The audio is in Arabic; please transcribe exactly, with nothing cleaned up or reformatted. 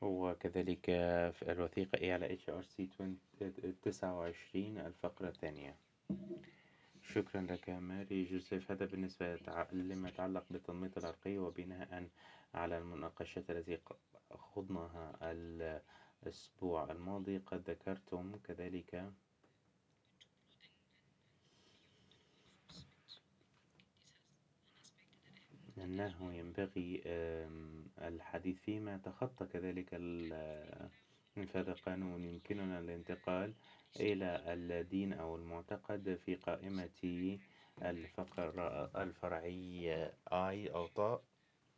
وكذلك في الوثيقة إيه على إتش آر سي تسعة وعشرين الفقرة الثانية. شكرا لك ماري جوزيف. هذا بالنسبة لما يتعلق بالتنميط العرقي، وبناء على المناقشات التي خضناها الأسبوع الماضي قد ذكرتم كذلك أنه ينبغي الحديث فيما تخطى كذلك الانفاذ القانون. يمكننا الانتقال إلى الدين أو المعتقد في قائمة الفقرة الفرعي آي أو طاء